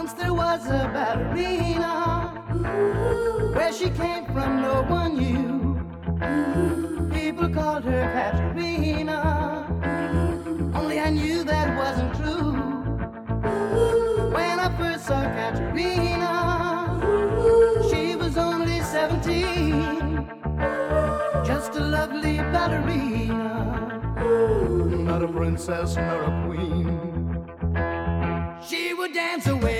Once there was a ballerina. Where she came from, no one knew. People called her Katerina. Only I knew that wasn't true. When I first saw Katerina, she was only 17. Just a lovely ballerina, not a princess nor a queen. She would dance away